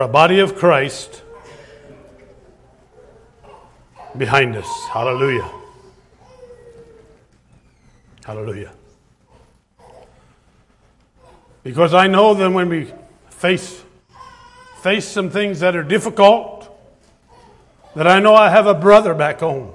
A body of Christ behind us. Hallelujah. Hallelujah. Because I know that when we face some things that are difficult, that I know I have a brother back home.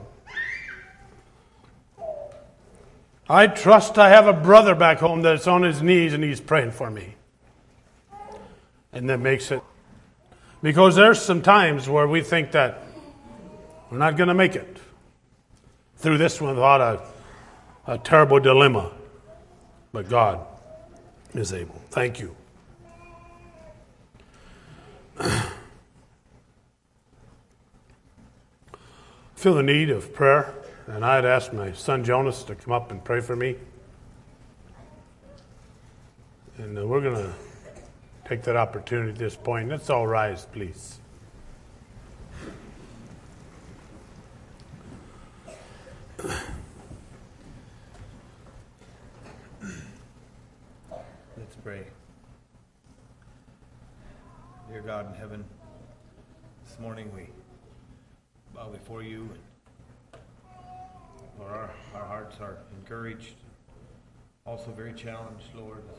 I trust I have a brother back home that's on his knees and he's praying for me. And that makes it. Because there's some times where we think that we're not going to make it through this one without a terrible dilemma. But God is able. Thank you. Feel the need of prayer, and I had asked my son Jonas to come up and pray for me. And we're going to take that opportunity at this point. Let's all rise, please. Let's pray. Dear God in heaven, this morning we bow before you. Lord, our hearts are encouraged, also very challenged, Lord, as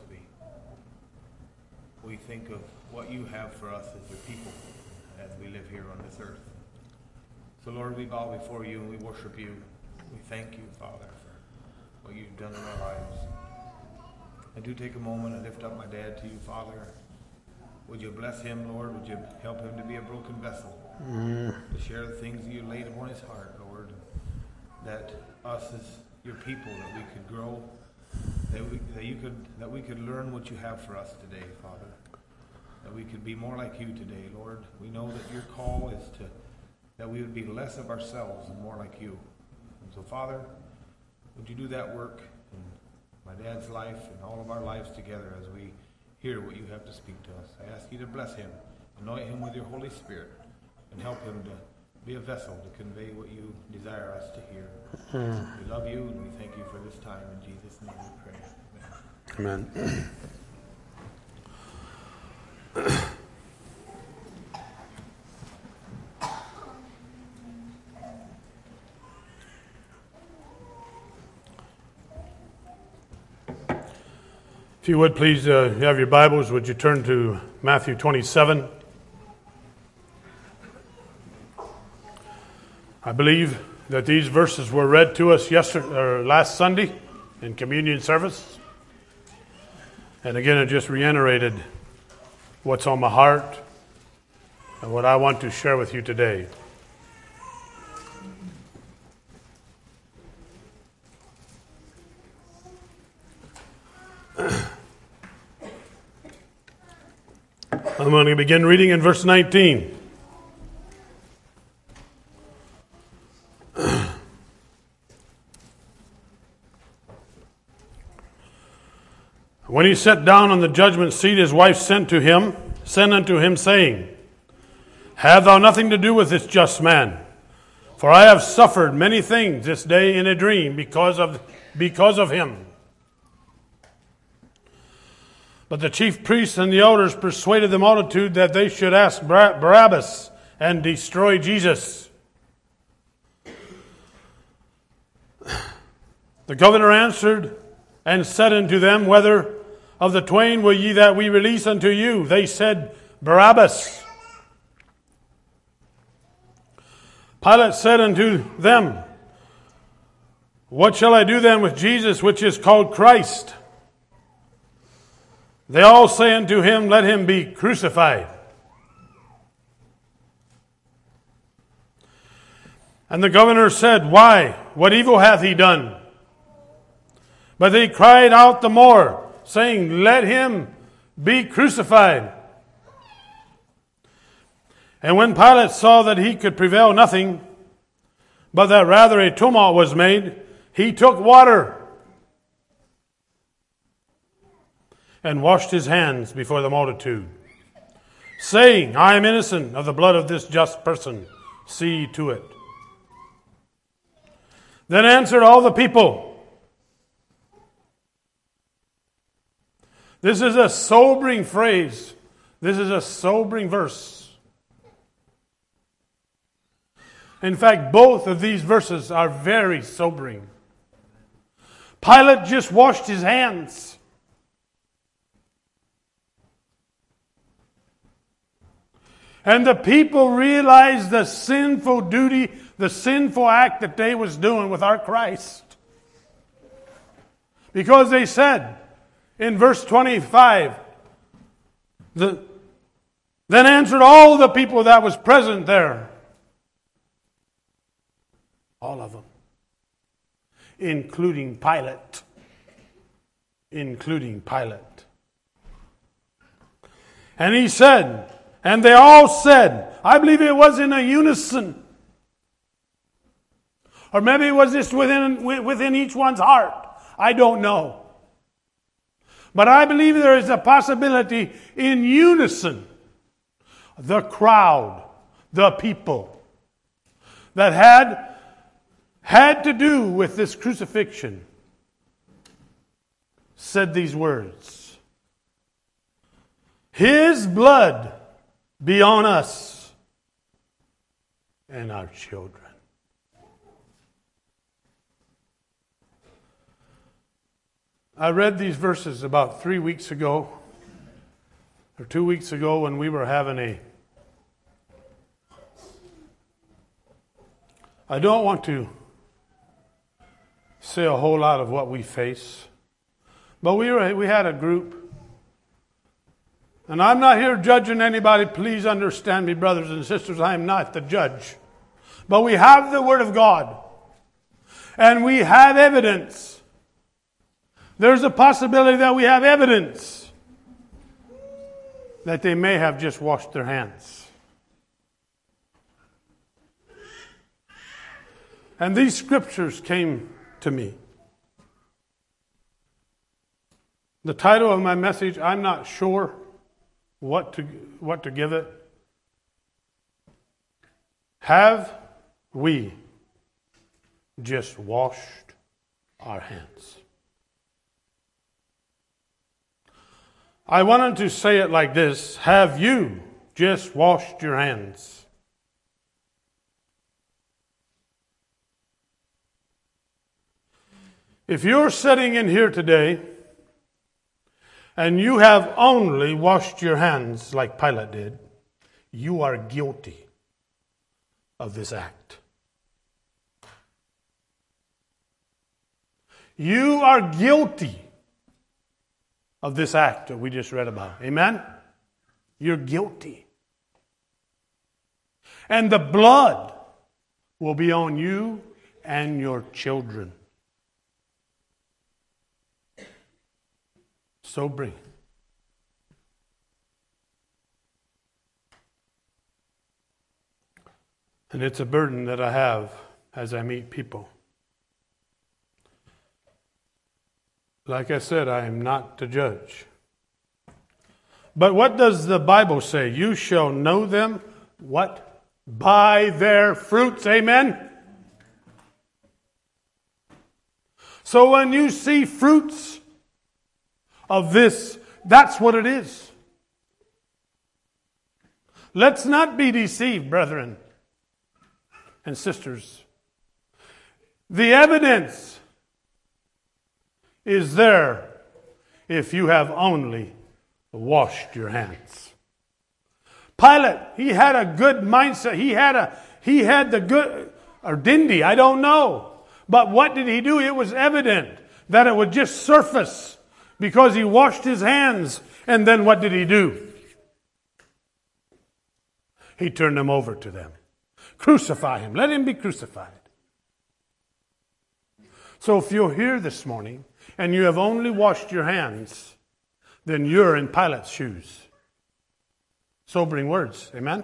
we think of what you have for us as your people as we live here on this earth. So Lord, we bow before you and we worship you. We thank you, Father, for what you've done in our lives. I do take a moment and lift up my dad to you, Father. Would you bless him, Lord? Would you help him to be a broken vessel? To share the things that you laid upon his heart, Lord. That us as your people, that we could grow, that we could learn what you have for us today, Father. That we could be more like you today, Lord. We know that your call is that we would be less of ourselves and more like you. And so, Father, would you do that work in my dad's life and all of our lives together as we hear what you have to speak to us. I ask you to bless him, anoint him with your Holy Spirit, and help him to be a vessel to convey what you desire us to hear. We love you and we thank you for this time. In Jesus' name we pray. Amen. Amen. If you would please, you have your Bibles, would you turn to Matthew 27? I believe that these verses were read to us last Sunday in communion service. And again, it just reiterated what's on my heart and what I want to share with you today. I'm going to begin reading in verse 19. When he sat down on the judgment seat, his wife sent unto him, saying, Have thou nothing to do with this just man, for I have suffered many things this day in a dream because of him. But the chief priests and the elders persuaded the multitude that they should ask Barabbas and destroy Jesus. The governor answered and said unto them, Whether of the twain will ye that we release unto you? They said, Barabbas. Pilate said unto them, What shall I do then with Jesus, which is called Christ? They all say unto him, Let him be crucified. And the governor said, Why? What evil hath he done? But they cried out the more, saying, Let him be crucified. And when Pilate saw that he could prevail nothing, but that rather a tumult was made, he took water and washed his hands before the multitude, saying, I am innocent of the blood of this just person. See to it. Then answered all the people. This is a sobering phrase This is a sobering verse. In fact, both of these verses are very sobering. Pilate just washed his hands. And the people realized the sinful duty, the sinful act that they was doing with our Christ. Because they said in verse 25, then answered all the people that was present there. All of them. Including Pilate. Including Pilate. And he said, and they all said, I believe it was in a unison. Or maybe it was just within each one's heart. I don't know. But I believe there is a possibility in unison. The crowd, the people that had to do with this crucifixion said these words. His blood be on us and our children. I read these verses about 3 weeks ago, or 2 weeks ago, when we were having I don't want to say a whole lot of what we face, but we had a group, and I'm not here judging anybody. Please understand me, brothers and sisters. I am not the judge. But we have the Word of God, and we have evidence. There's a possibility that we have evidence that they may have just washed their hands. And these scriptures came to me. The title of my message, I'm not sure what to give it. Have we just washed our hands? I wanted to say it like this. Have you just washed your hands? If you're sitting in here today and you have only washed your hands like Pilate did, you are guilty of this act. You are guilty of this act that we just read about. Amen? You're guilty. And the blood will be on you and your children. Sobering. And it's a burden that I have as I meet people. Like I said, I am not the judge. But what does the Bible say? You shall know them, what? By their fruits. Amen? So when you see fruits of this, that's what it is. Let's not be deceived, brethren and sisters. The evidence is there if you have only washed your hands. Pilate, he had a good mindset. He had the good, or didn't he? I don't know. But what did he do? It was evident that it would just surface because he washed his hands. And then what did he do? He turned them over to them. Crucify him. Let him be crucified. So if you're here this morning and you have only washed your hands, then you're in Pilate's shoes. Sobering words. Amen?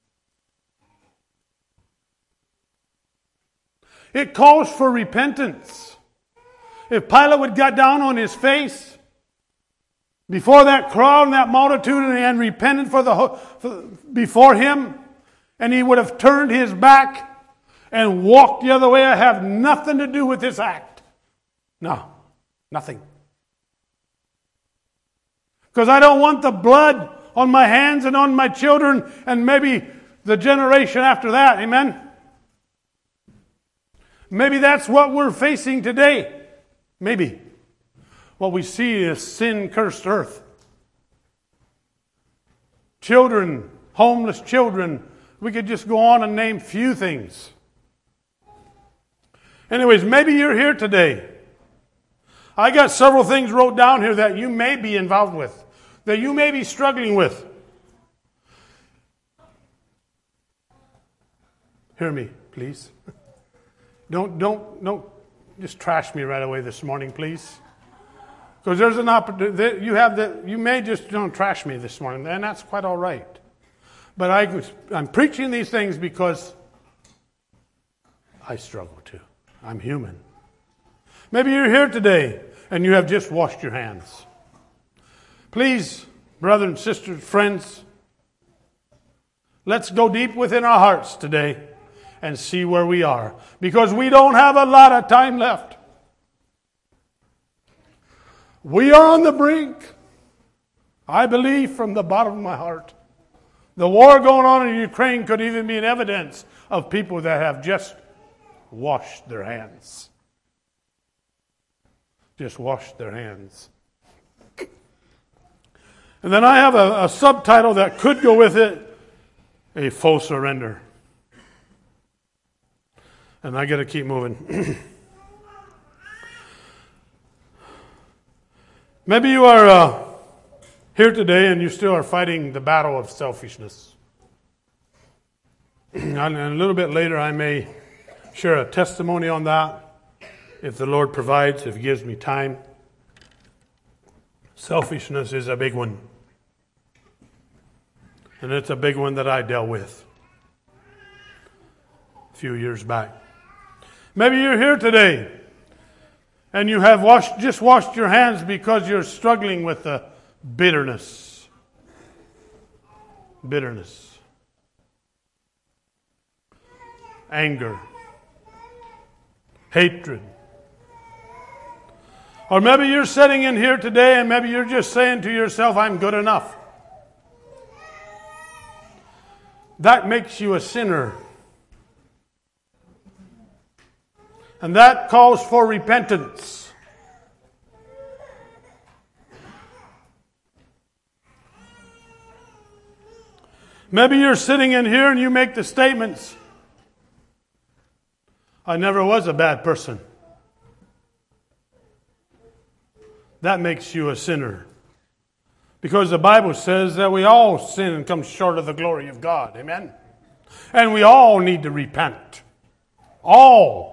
It calls for repentance. If Pilate would got down on his face before that crowd and that multitude and repented before him, and he would have turned his back and walked the other way, I have nothing to do with this act. No, nothing. Because I don't want the blood on my hands and on my children and maybe the generation after that. Amen? Maybe that's what we're facing today. Maybe. What we see is sin-cursed earth. Children, homeless children. We could just go on and name few things. Anyways, maybe you're here today. I got several things wrote down here that you may be involved with, that you may be struggling with. Hear me, please. Don't just trash me right away this morning, please. Because there's an opportunity. You may just don't trash me this morning, and that's quite all right. But I'm preaching these things because I struggle too. I'm human. Maybe you're here today and you have just washed your hands. Please, brothers and sisters, friends, let's go deep within our hearts today and see where we are. Because we don't have a lot of time left. We are on the brink. I believe from the bottom of my heart. The war going on in Ukraine could even be an evidence of people that have just washed their hands. Just washed their hands. And then I have a subtitle that could go with it, a full surrender. And I got to keep moving. Maybe you are here today and you still are fighting the battle of selfishness. And a little bit later I may share a testimony on that, if the Lord provides, if He gives me time. Selfishness is a big one. And it's a big one that I dealt with a few years back. Maybe you're here today and you have just washed your hands because you're struggling with the bitterness. Bitterness. Anger. Hatred. Or maybe you're sitting in here today and maybe you're just saying to yourself, I'm good enough. That makes you a sinner. And that calls for repentance. Maybe you're sitting in here and you make the statements, I never was a bad person. That makes you a sinner. Because the Bible says that we all sin and come short of the glory of God. Amen? And we all need to repent. All.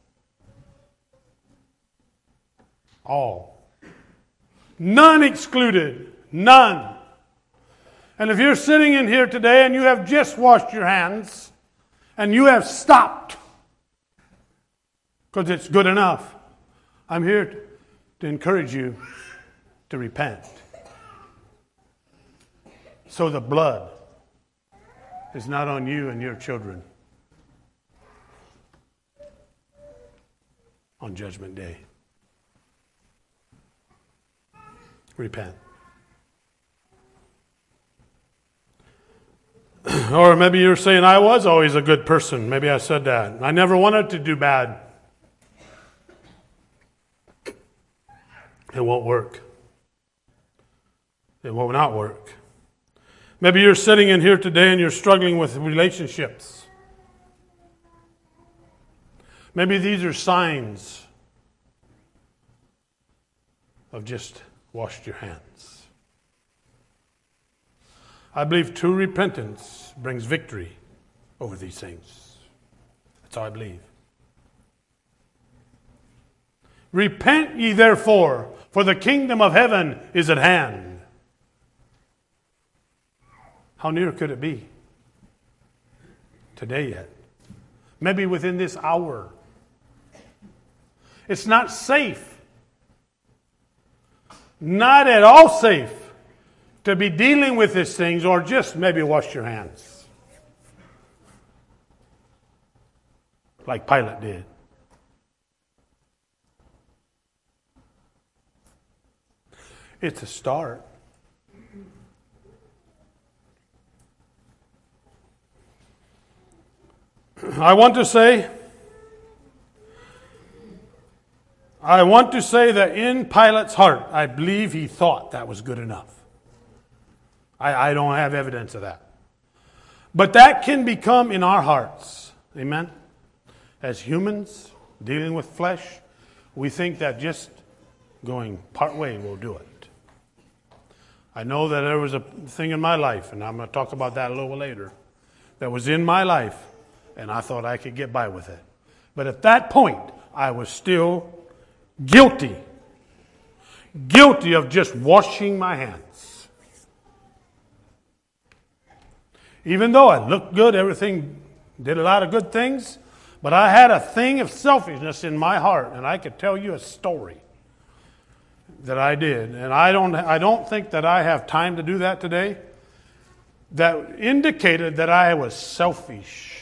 All. None excluded. None. And if you're sitting in here today and you have just washed your hands and you have stopped because it's good enough, I'm here to encourage you to repent. So the blood is not on you and your children on Judgment Day. Repent. Or maybe you're saying, I was always a good person. Maybe I said that. I never wanted to do bad. It won't work. It will not work. Maybe you're sitting in here today and you're struggling with relationships. Maybe these are signs of just washed your hands. I believe true repentance brings victory over these things. That's all I believe. Repent ye therefore, for the kingdom of heaven is at hand. How near could it be? Today yet. Maybe within this hour. It's not safe. Not at all safe to be dealing with these things, or just maybe wash your hands. Like Pilate did. It's a start. I want to say that in Pilate's heart, I believe he thought that was good enough. I don't have evidence of that. But that can become in our hearts. Amen? As humans, dealing with flesh, we think that just going part way will do it. I know that there was a thing in my life, and I'm going to talk about that a little later, that was in my life, and I thought I could get by with it. But at that point, I was still guilty of just washing my hands. Even though I looked good, everything did a lot of good things, but I had a thing of selfishness in my heart, and I could tell you a story that I did. And I don't think that I have time to do that today. That indicated that I was selfish.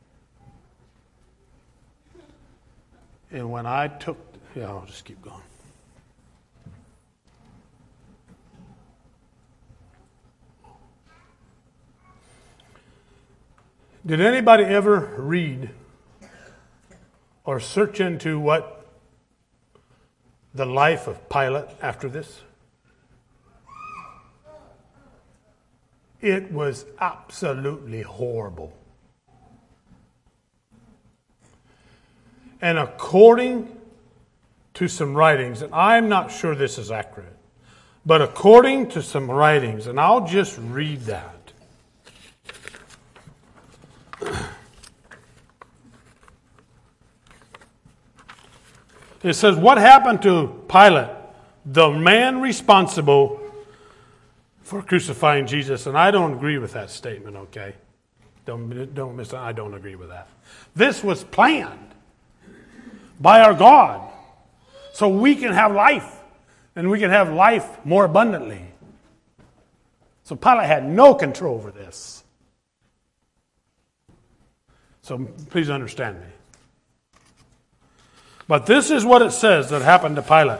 And when I took, I'll just keep going. Did anybody ever read or search into what the life of Pilate after this? It was absolutely horrible. And according to some writings, and I'm not sure this is accurate, but according to some writings, and I'll just read that. It says, what happened to Pilate, the man responsible for crucifying Jesus? And I don't agree with that statement, okay? Don't miss. I don't agree with that. This was planned by our God so we can have life, and we can have life more abundantly. So Pilate had no control over this. So please understand me. But this is what it says that happened to Pilate.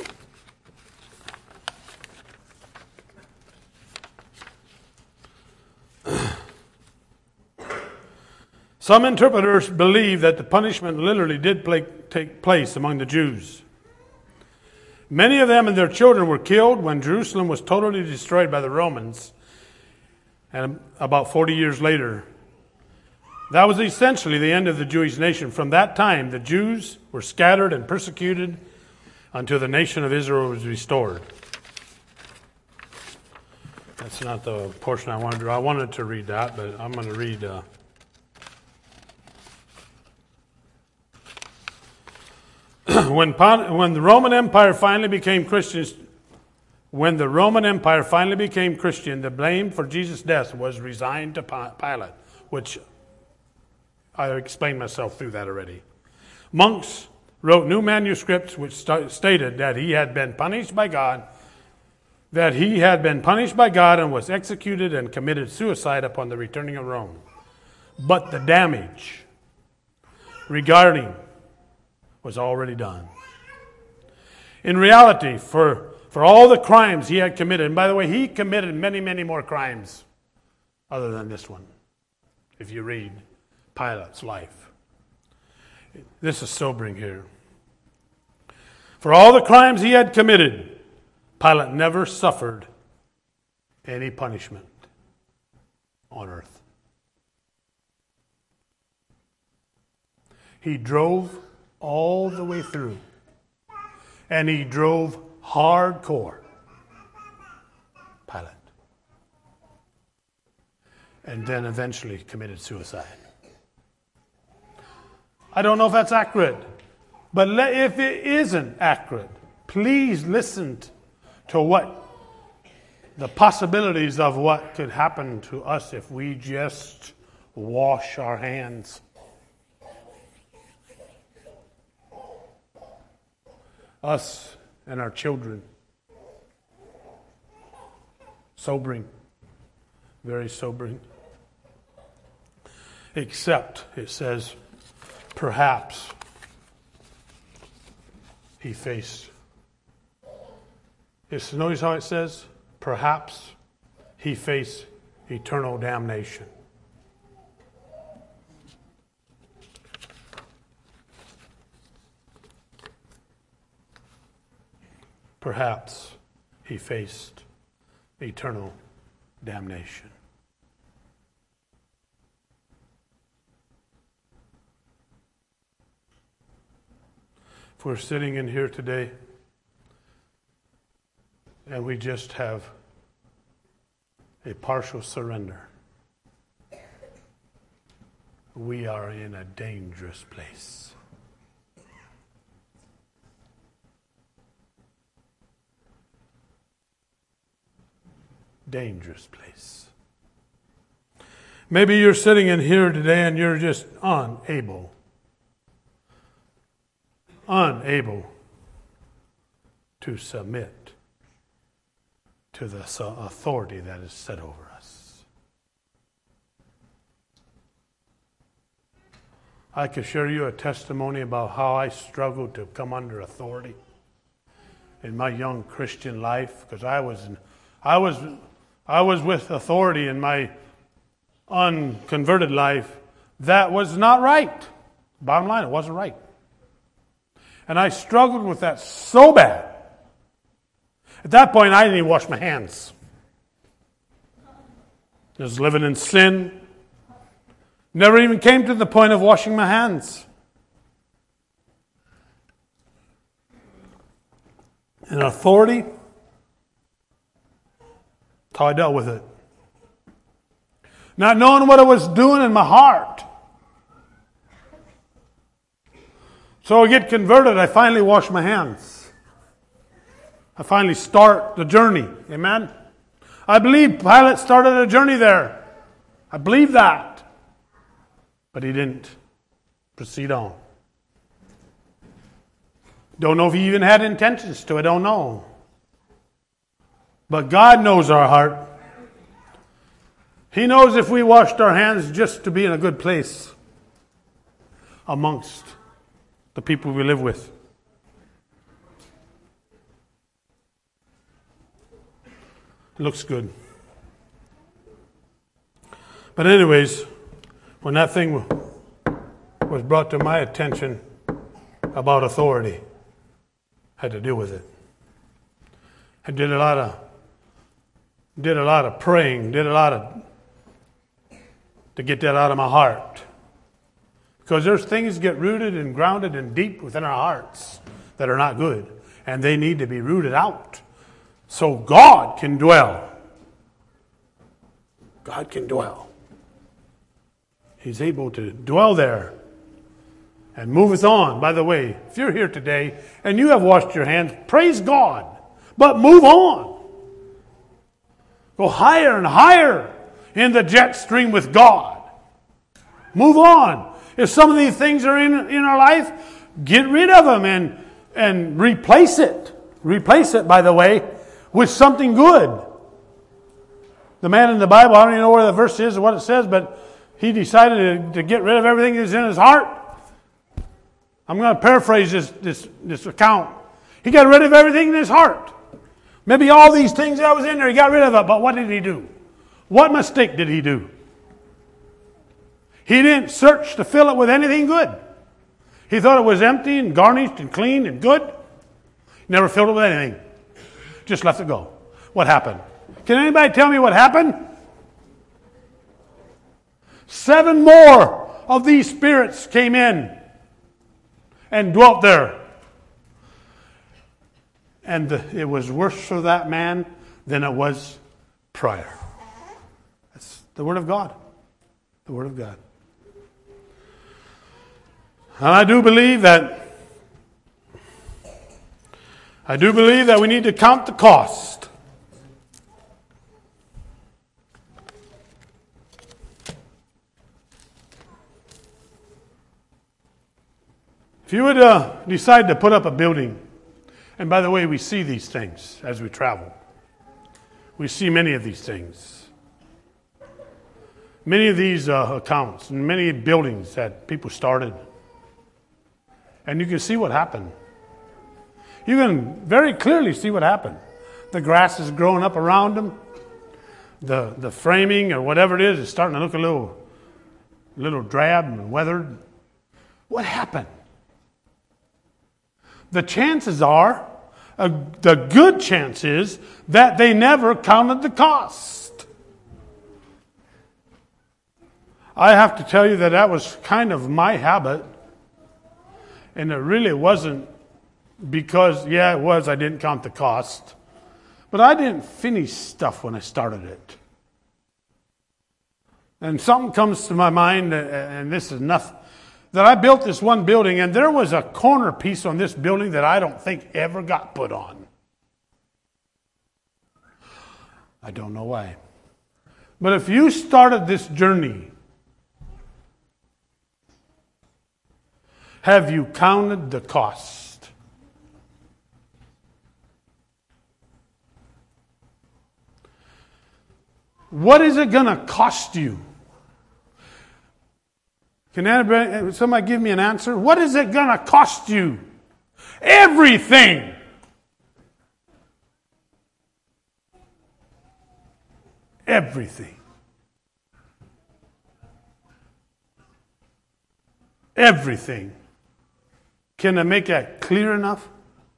Some interpreters believe that the punishment literally did take place among the Jews. Many of them and their children were killed when Jerusalem was totally destroyed by the Romans. And about 40 years later, that was essentially the end of the Jewish nation. From that time, the Jews were scattered and persecuted until the nation of Israel was restored. That's not the portion I wanted to. I wanted to read that, but I'm going to read. When the Roman Empire finally became Christians, the blame for Jesus' death was resigned to Pilate, which I explained myself through that already. Monks wrote new manuscripts which stated that he had been punished by God, and was executed and committed suicide upon the returning of Rome. But the damage regarding was already done. In reality, for all the crimes he had committed, and by the way, he committed many, many more crimes other than this one, if you read Pilate's life. This is sobering here. For all the crimes he had committed, Pilate never suffered any punishment on earth. He drove all the way through, and he drove hardcore, Pilate, and then eventually committed suicide. I don't know if that's accurate, but if it isn't accurate, please listen to what the possibilities of what could happen to us if we just wash our hands. Us and our children. Sobering. Very sobering. Except, it says, perhaps he faced. Notice how it says? Perhaps he faced eternal damnation. perhaps he faced eternal damnation. If we're sitting in here today and we just have a partial surrender, we are in a dangerous place. Dangerous place. Maybe you're sitting in here today and you're just unable to submit to the authority that is set over us. I could share you a testimony about how I struggled to come under authority in my young Christian life, because I was with authority in my unconverted life that was not right. Bottom line, it wasn't right. And I struggled with that so bad. At that point, I didn't even wash my hands. I was living in sin. Never even came to the point of washing my hands. And authority, that's how I dealt with it. Not knowing what I was doing in my heart. So I get converted, I finally wash my hands. I finally start the journey. Amen? I believe Pilate started a journey there. I believe that. But he didn't proceed on. Don't know if he even had intentions to. I don't know. But God knows our heart. He knows if we washed our hands just to be in a good place amongst the people we live with. It looks good. But anyways, when that thing was brought to my attention about authority, I had to deal with it. I did a lot of praying, to get that out of my heart. Because there's things get rooted and grounded and deep within our hearts that are not good. And they need to be rooted out. So God can dwell. God can dwell. He's able to dwell there and move us on. By the way, if you're here today and you have washed your hands, praise God. But move on. Go higher and higher in the jet stream with God. Move on. If some of these things are in our life, get rid of them and replace it. Replace it, by the way, with something good. The man in the Bible, I don't even know where the verse is or what it says, but he decided to get rid of everything that's in his heart. I'm going to paraphrase this account. He got rid of everything in his heart. Maybe all these things that was in there, he got rid of it, but what did he do? What mistake did he do? He didn't search to fill it with anything good. He thought it was empty and garnished and clean and good. Never filled it with anything. Just let it go. What happened? Can anybody tell me what happened? 7 more of these spirits came in and dwelt there. And it was worse for that man than it was prior. That's the Word of God. The Word of God. And I do believe that we need to count the cost. If you would decide to put up a building, and by the way, we see these things as we travel. We see many of these things. Many of these accounts and many buildings that people started. And you can see what happened. You can very clearly see what happened. The grass is growing up around them. The framing or whatever it is starting to look a little drab and weathered. What happened? The chances are the good chance is that they never counted the cost. I have to tell you that was kind of my habit. And it really wasn't because, yeah, it was, I didn't count the cost. But I didn't finish stuff when I started it. And something comes to my mind, and this is nothing, that I built this one building, and there was a corner piece on this building that I don't think ever got put on. I don't know why. But if you started this journey, have you counted the cost? What is it going to cost you? Can somebody give me an answer? What is it going to cost you? Everything. Everything. Everything. Can I make that clear enough?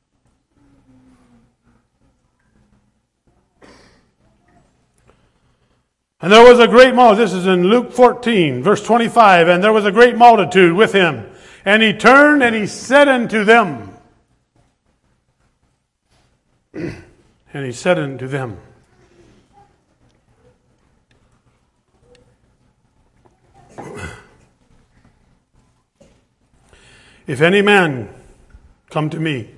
And there was a great multitude. This is in Luke 14, verse 25. And there was a great multitude with him. And he turned and he said unto them. And he said unto them. If any man come to me.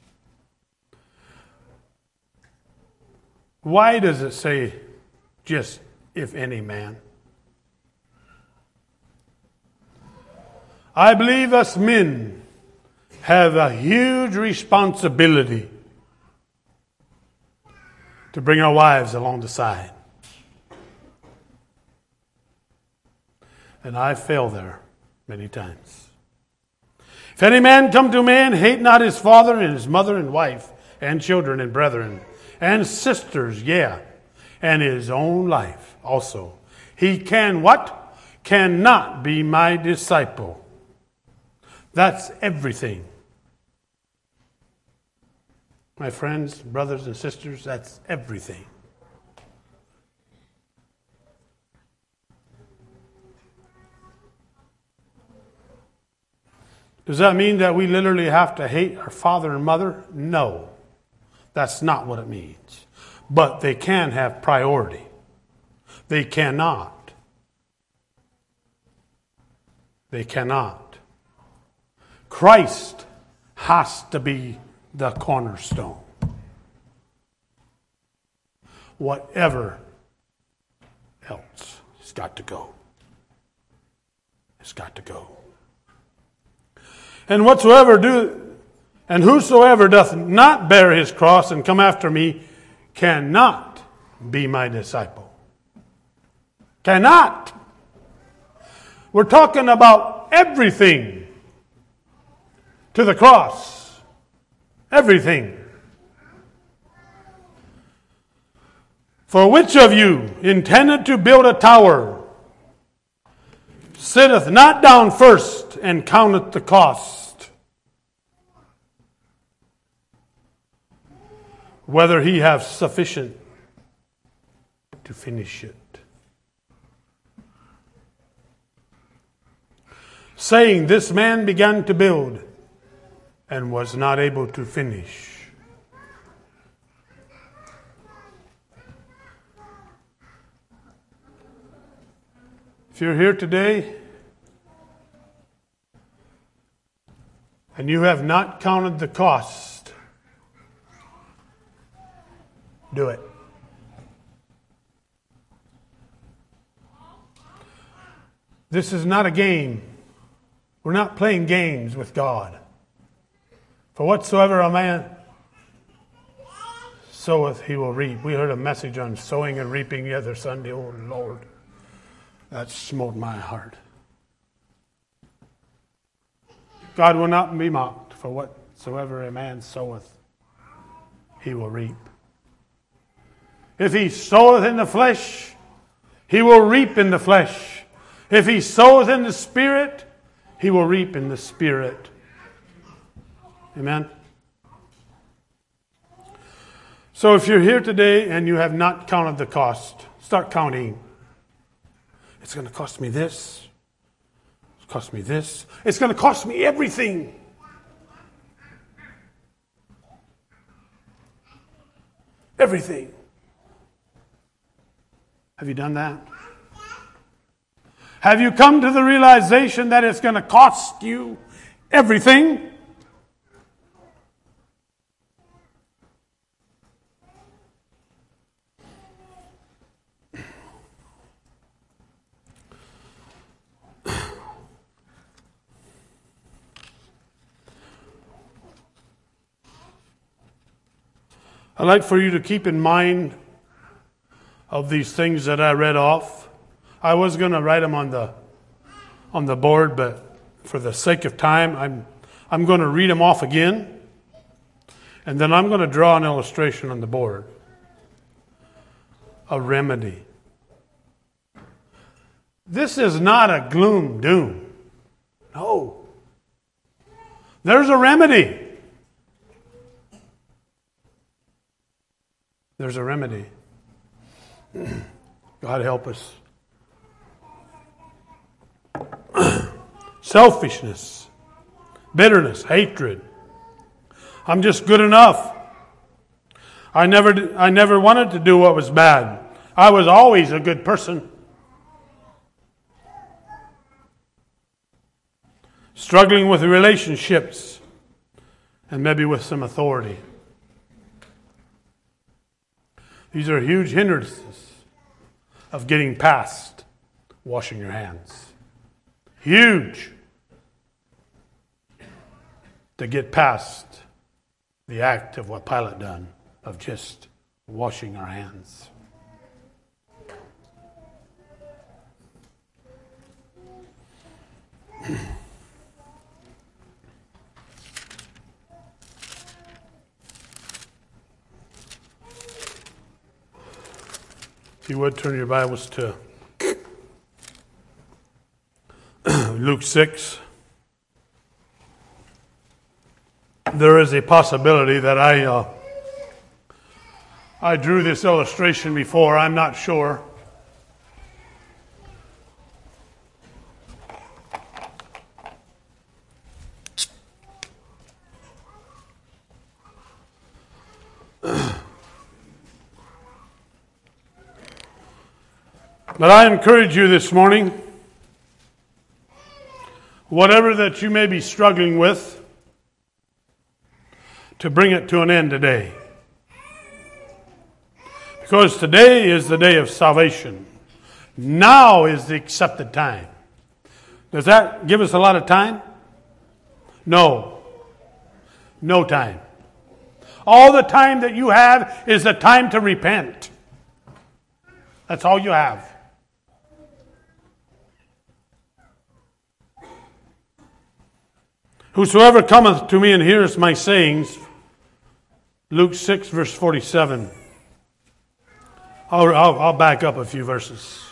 Why does it say just if any man? I believe us men have a huge responsibility to bring our wives along the side. And I fail there many times. If any man come to me and hate not his father and his mother and wife and children and brethren and sisters, and his own life also, he can what? Cannot be my disciple. That's everything. My friends, brothers and sisters, that's everything. Does that mean that we literally have to hate our father and mother? No. That's not what it means. But they can have priority. They cannot. They cannot. Christ has to be the cornerstone. Whatever else has got to go. It's got to go. And whosoever doth not bear his cross and come after me cannot be my disciple. Cannot. We're talking about everything to the cross. Everything. For which of you intended to build a tower sitteth not down first and counteth the cost, whether he have sufficient to finish it? Saying, this man began to build and was not able to finish. If you're here today and you have not counted the cost, do it. This is not a game. We're not playing games with God. For whatsoever a man soweth, he will reap. We heard a message on sowing and reaping the other Sunday. Oh, Lord. That smote my heart. God will not be mocked. For whatsoever a man soweth, he will reap. If he soweth in the flesh, he will reap in the flesh. If he soweth in the Spirit, he will reap in the Spirit. Amen? So if you're here today and you have not counted the cost, start counting. It's going to cost me this. It's cost me this. It's going to cost me everything. Everything. Have you done that? Have you come to the realization that it's going to cost you everything? I'd like for you to keep in mind of these things that I read off. I was going to write them on the board, but for the sake of time, I'm going to read them off again, and then I'm going to draw an illustration on the board. A remedy. This is not a gloom doom. No. There's a remedy. There's a remedy. God help us. Selfishness, bitterness, hatred. I'm just good enough. I never wanted to do what was bad. I was always a good person. Struggling with relationships and maybe with some authority. These are huge hindrances of getting past washing your hands. Huge. To get past the act of what Pilate done, of just washing our hands. If you would, turn your Bibles to Luke 6. There is a possibility that I drew this illustration before. I'm not sure. But I encourage you this morning, whatever that you may be struggling with, to bring it to an end today. Because today is the day of salvation. Now is the accepted time. Does that give us a lot of time? No. No time. All the time that you have is the time to repent. That's all you have. Whosoever cometh to me and heareth my sayings, Luke 6, verse 47. I'll back up a few verses.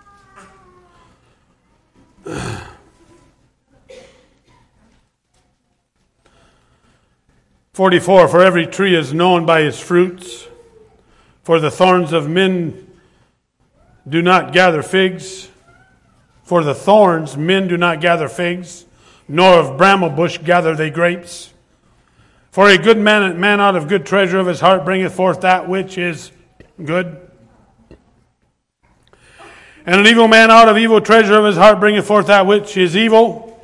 44, for every tree is known by its fruits. For the thorns of men do not gather figs. For the thorns men do not gather figs. Nor of bramble bush gather they grapes. For a good man out of good treasure of his heart bringeth forth that which is good. And an evil man out of evil treasure of his heart bringeth forth that which is evil.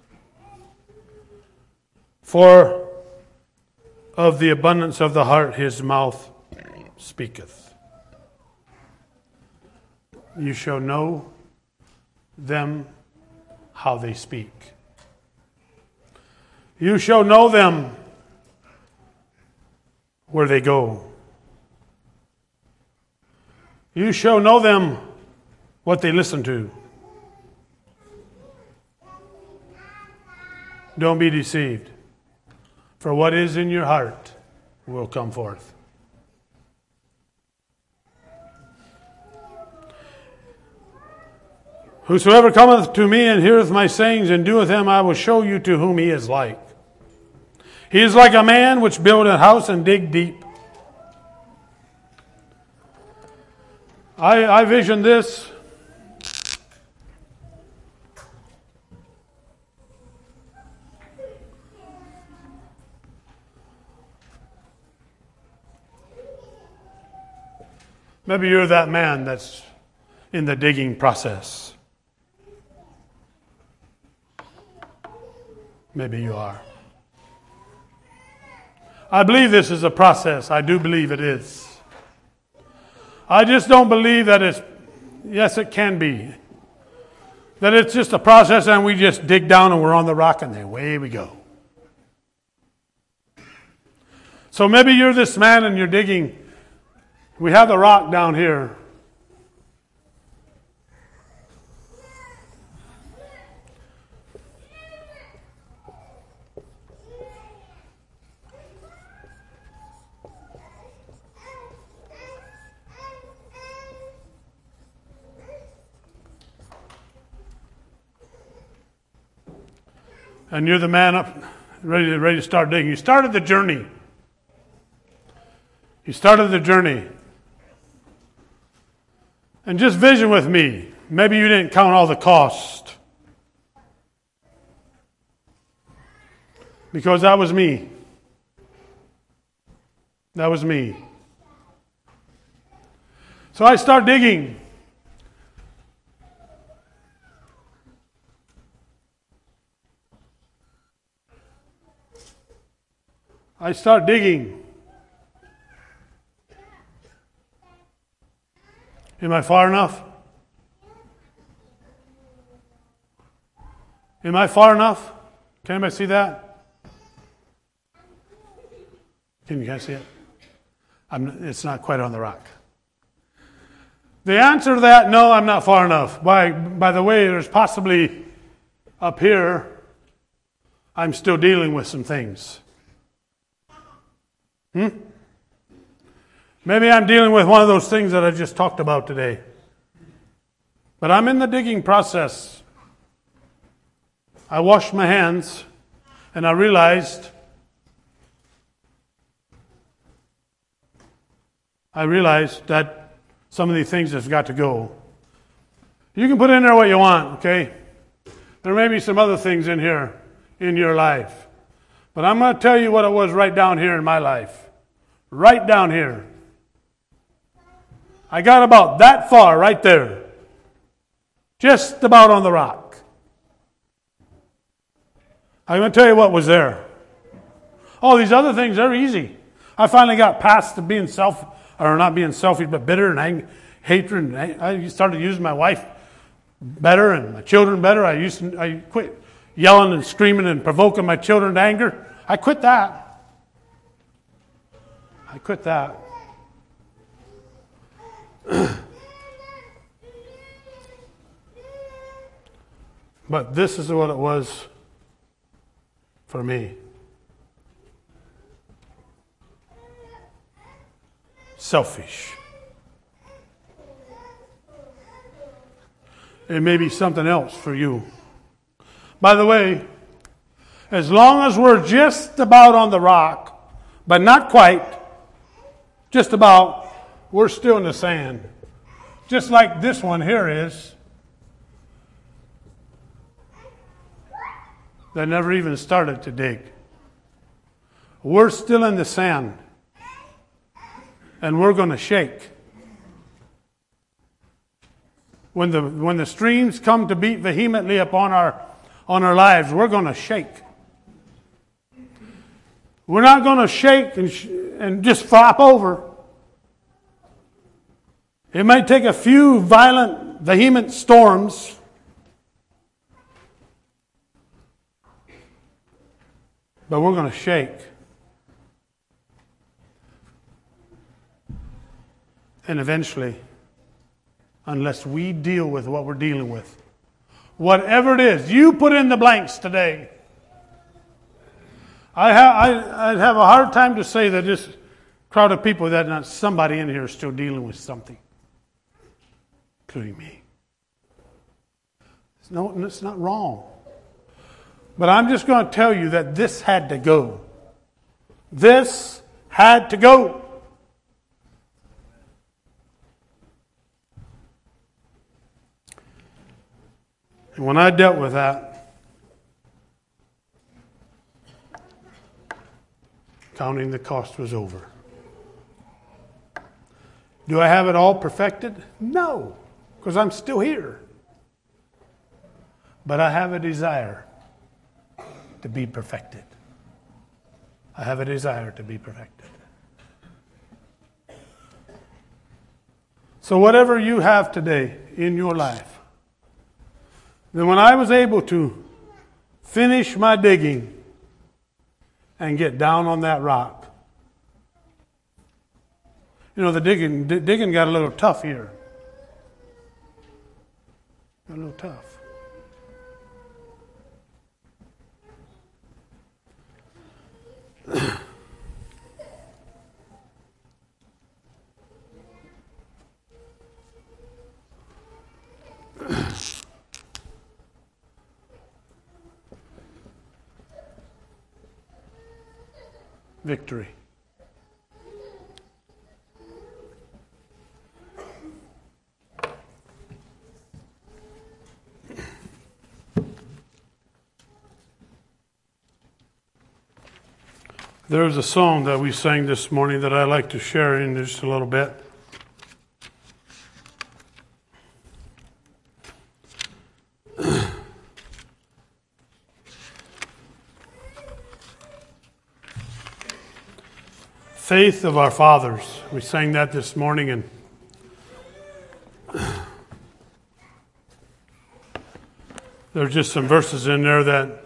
For of the abundance of the heart his mouth speaketh. You shall know them how they speak. You shall know them where they go. You shall know them what they listen to. Don't be deceived, for what is in your heart will come forth. Whosoever cometh to me and heareth my sayings and doeth them, I will show you to whom he is like. He is like a man which built a house and digged deep, I vision this. Maybe you're that man that's in the digging process. Maybe you are. I believe this is a process. I do believe it is. I just don't believe that it's, yes, it can be, that it's just a process and we just dig down and we're on the rock and then away we go. So maybe you're this man and you're digging. We have the rock down here. And you're the man up, ready to start digging. You started the journey. You started the journey. And just vision with me. Maybe you didn't count all the cost. Because that was me. That was me. So I start digging. I start digging. Am I far enough? Am I far enough? Can anybody see that? Can you guys see it? It's not quite on the rock. The answer to that, no, I'm not far enough. By the way, there's possibly up here, I'm still dealing with some things. Maybe I'm dealing with one of those things that I just talked about today. But I'm in the digging process. I washed my hands and I realized that some of these things have got to go. You can put in there what you want, okay? There may be some other things in here in your life. But I'm going to tell you what it was right down here in my life. Right down here. I got about that far right there. Just about on the rock. I'm going to tell you what was there. All these other things, they're easy. I finally got past the being not being selfish, but bitter and hatred. And I started using my wife better and my children better. I quit yelling and screaming and provoking my children to anger. I quit that. But this is what it was for me. Selfish. It may be something else for you. By the way, as long as we're just about on the rock, but not quite, just about, we're still in the sand. Just like this one here is. That never even started to dig. We're still in the sand. And we're going to shake. When the streams come to beat vehemently upon on our lives, we're going to shake. We're not going to shake and just flop over. It might take a few violent, vehement storms. But we're going to shake. And eventually, unless we deal with what we're dealing with, whatever it is, you put in the blanks today. I'd have a hard time to say that this crowd of people, that not somebody in here is still dealing with something, including me. It's not wrong. But I'm just going to tell you that this had to go. This had to go. And when I dealt with that, counting the cost was over. Do I have it all perfected? No, because I'm still here. But I have a desire to be perfected. I have a desire to be perfected. So whatever you have today in your life, then when I was able to finish my digging and get down on that rock, you know, the digging got a little tough here. Got a little tough. Victory. There's a song that we sang this morning that I'd like to share in just a little bit. Faith of our fathers. We sang that this morning, and there's just some verses in there that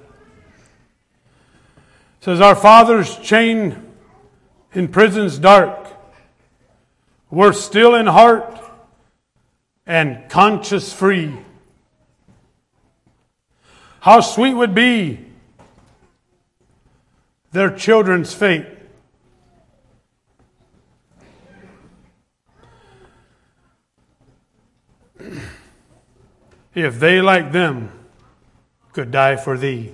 says, our fathers chained in prisons dark were still in heart and conscience free. How sweet would be their children's fate if they like them could die for thee.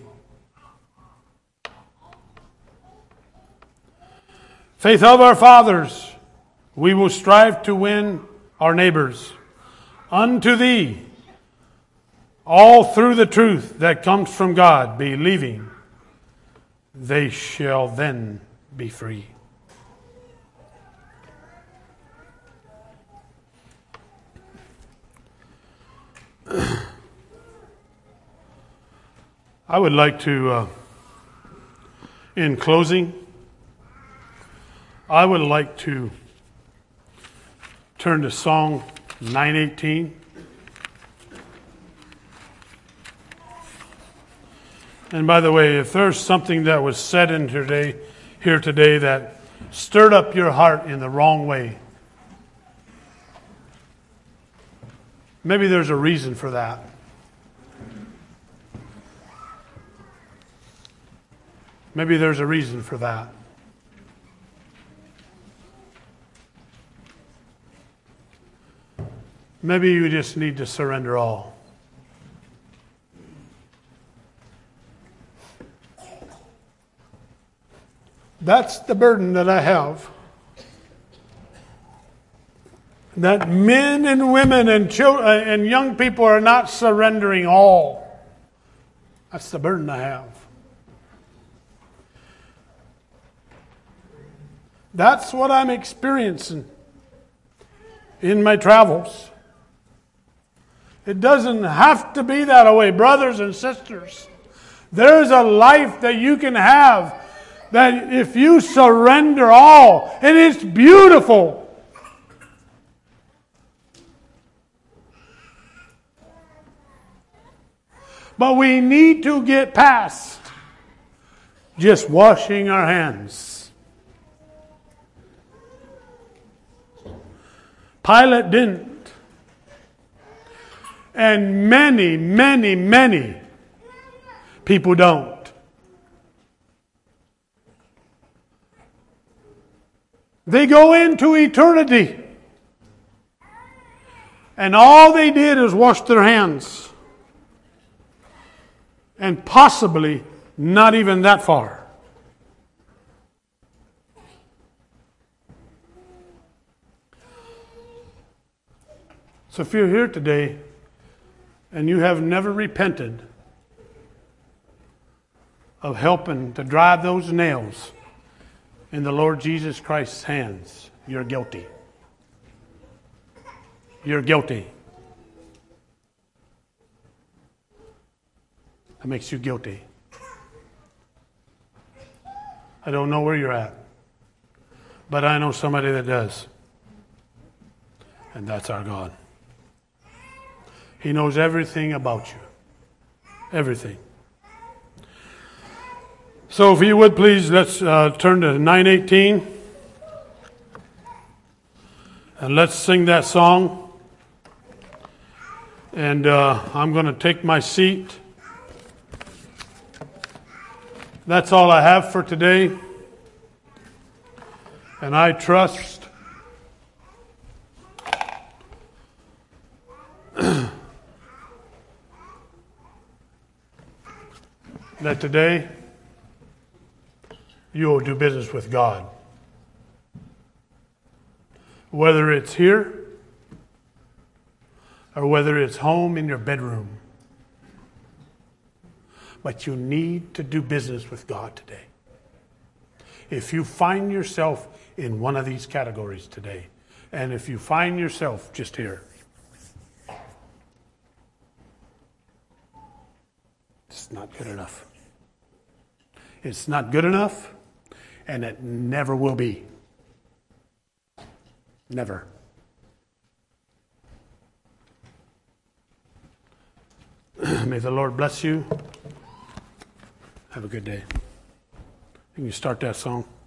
Faith of our fathers, we will strive to win our neighbors unto thee, all through the truth that comes from God, believing they shall then be free. I would like to, in closing, I would like to turn to Song 918. And by the way, if there's something that was said here today that stirred up your heart in the wrong way, maybe there's a reason for that. Maybe there's a reason for that. Maybe you just need to surrender all. That's the burden that I have. That men and women and children and young people are not surrendering all. That's the burden I have. That's what I'm experiencing in my travels. It doesn't have to be that way, brothers and sisters. There's a life that you can have that if you surrender all, and it's beautiful. But we need to get past just washing our hands. Pilate didn't. And many, many, many people don't. They go into eternity. And all they did is wash their hands. And possibly not even that far. So if you're here today and you have never repented of helping to drive those nails in the Lord Jesus Christ's hands, you're guilty. You're guilty. That makes you guilty. I don't know where you're at, but I know somebody that does. And that's our God. He knows everything about you. Everything. So if you would please, let's turn to 918. And let's sing that song. And I'm going to take my seat. That's all I have for today. And I trust that today you will do business with God. Whether it's here or whether it's home in your bedroom. But you need to do business with God today. If you find yourself in one of these categories today, and if you find yourself just here, it's not good enough. It's not good enough, and it never will be. Never. May the Lord bless you. Have a good day. You can start that song.